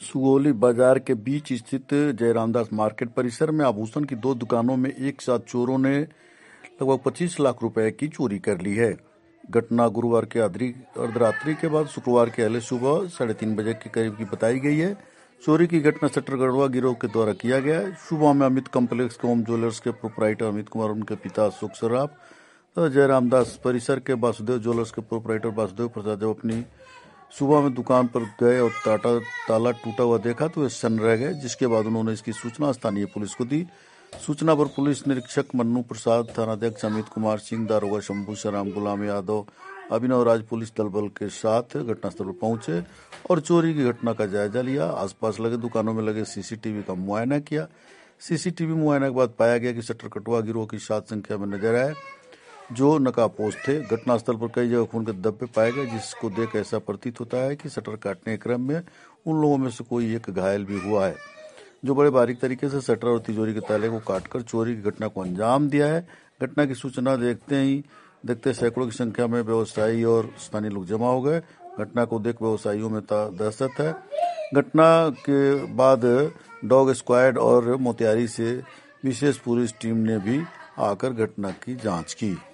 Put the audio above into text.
सुगौली बाजार के बीच स्थित जयरामदास मार्केट परिसर में आभूषण की 2 दुकानों में एक साथ चोरों ने लगभग 25 लाख रुपए की चोरी कर ली है। घटना गुरुवार के अर्धरात्रि के बाद शुक्रवार के अहले सुबह 3:30 बजे के करीब की बताई गई है। चोरी की घटना शटर गढ़वा गिरोह के द्वारा किया गया है। सुबह में अमित कॉम्प्लेक्स के होम ज्वेलर्स के प्रोपराइटर अमित कुमार, उनके पिता अशोक सराफ तथा जयरामदास परिसर के वासुदेव ज्वेलर्स के प्रोपराइटर वासुदेव प्रसाद जब अपनी सुबह में दुकान पर गए और ताला टूटा हुआ देखा तो वे सन्न रह गए, जिसके बाद उन्होंने इसकी सूचना स्थानीय पुलिस को दी। सूचना पर पुलिस निरीक्षक मन्नू प्रसाद, थानाध्यक्ष अमित कुमार सिंह, दारोगा शंभू शराम, गुलाम यादव, अभिनव राज पुलिस दल बल के साथ घटनास्थल पर पहुंचे और चोरी की घटना का जायजा लिया। आसपास लगे दुकानों में लगे सीसीटीवी का मुआयना किया। सीसीटीवी मुआयना के बाद पाया गया कि शटर कटवा गिरोह की 7 संख्या में नजर आए जो नकाबपोश थे। घटनास्थल पर कई जगह खून के धब्बे पाए गए, जिसको देख ऐसा प्रतीत होता है कि शटर काटने के क्रम में उन लोगों में से कोई एक घायल भी हुआ है, जो बड़े बारीक तरीके से शटर और तिजोरी के ताले को काटकर चोरी की घटना को अंजाम दिया है। घटना की सूचना देखते सैकड़ों की संख्या में व्यवसायी और स्थानीय लोग जमा हो गए। घटना को देख व्यवसायियों में दहशत है। घटना के बाद डॉग स्क्वाड और मोतिहारी से विशेष पुलिस टीम ने भी आकर घटना की जांच की।